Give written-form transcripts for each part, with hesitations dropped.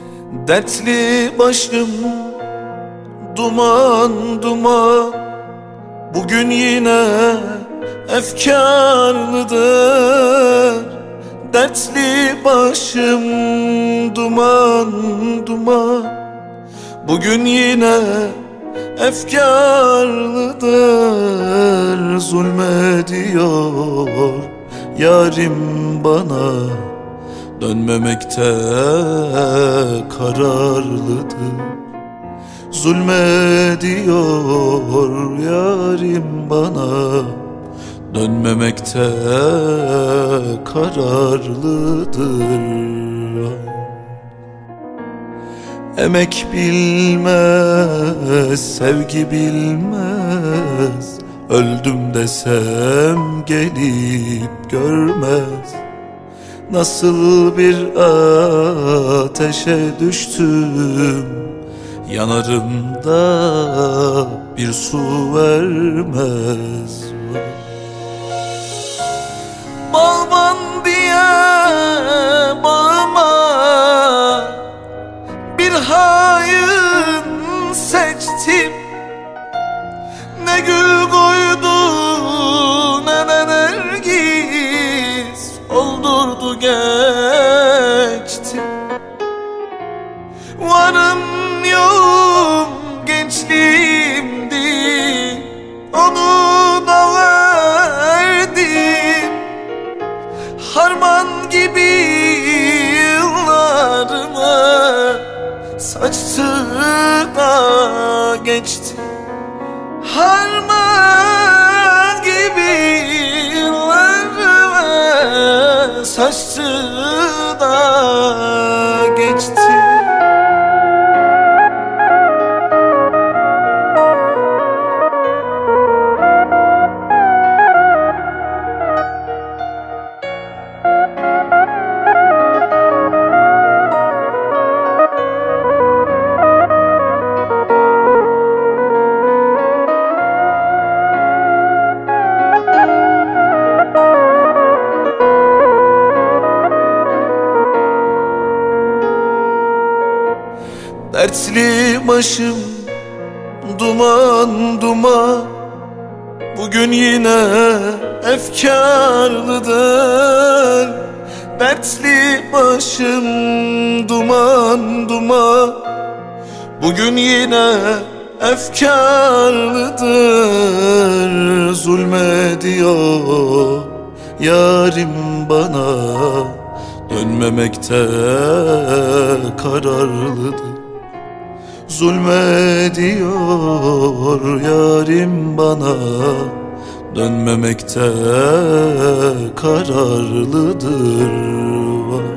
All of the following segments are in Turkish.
Dertli başım duman duman, bugün yine efkarlıdır. Dertli başım duman duman, bugün yine efkarlıdır. Zulmediyor yarim bana, dönmemekte kararlıdır. Zulmediyor yarim bana, dönmemekte kararlıdır. Emek bilmez, sevgi bilmez, öldüm desem gelip görmez. Nasıl bir ateşe düştüm, yanarım da bir su vermez. Bağban diye bağıma bir hain seçtim. Ne gül koydu ne de nergis, oldurdu geçti. Varım yoğum gençliğimdi, onu da verdim. Harman gibi yıllarımı saçtı da geçti. Harman gibi yıllarımı saçtı da geçti. Dertli başım duman duman, bugün yine efkarlıdır. Dertli başım duman duman, bugün yine efkarlıdır. Zulmediyor yarim bana, dönmemekte kararlıdır. Zulmediyor yarim bana, dönmemekte kararlıdır.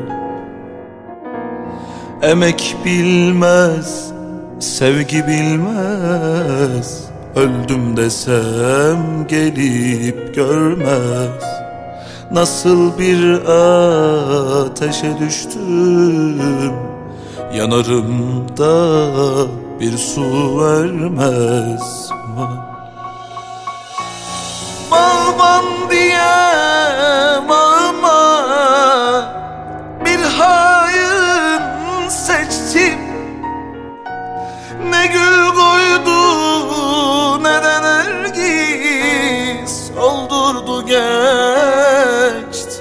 Emek bilmez, sevgi bilmez, öldüm desem gelip görmez. Nasıl bir ateşe düştüm, yanarım da bir su vermez. Bağban diye bağıma bir hain seçtim. Ne gül koydu ne de nergis, oldurdu geçti.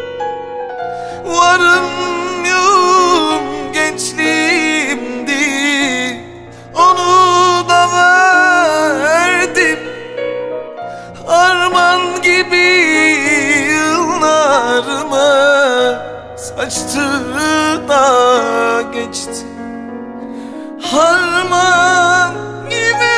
Varım yoğum gençliğimdi, onu da verdim. Arman gibi yıllarımı saçtı da geçti. Harman gibi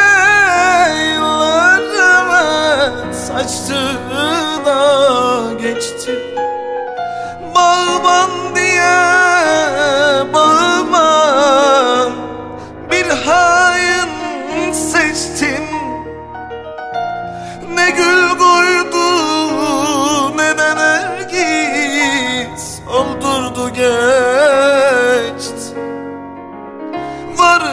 yıllarımı saçtı da geçti. Bağban diye bağıma bir hain seçtim. Ne gül koydu ne de nergis, oldurdu geçti. Var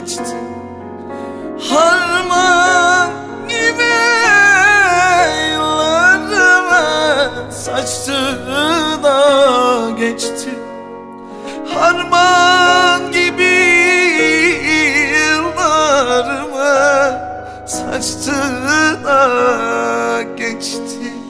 geçti. Harman gibi yıllarımı saçtı da geçti. Harman gibi yıllarımı saçtı da geçti.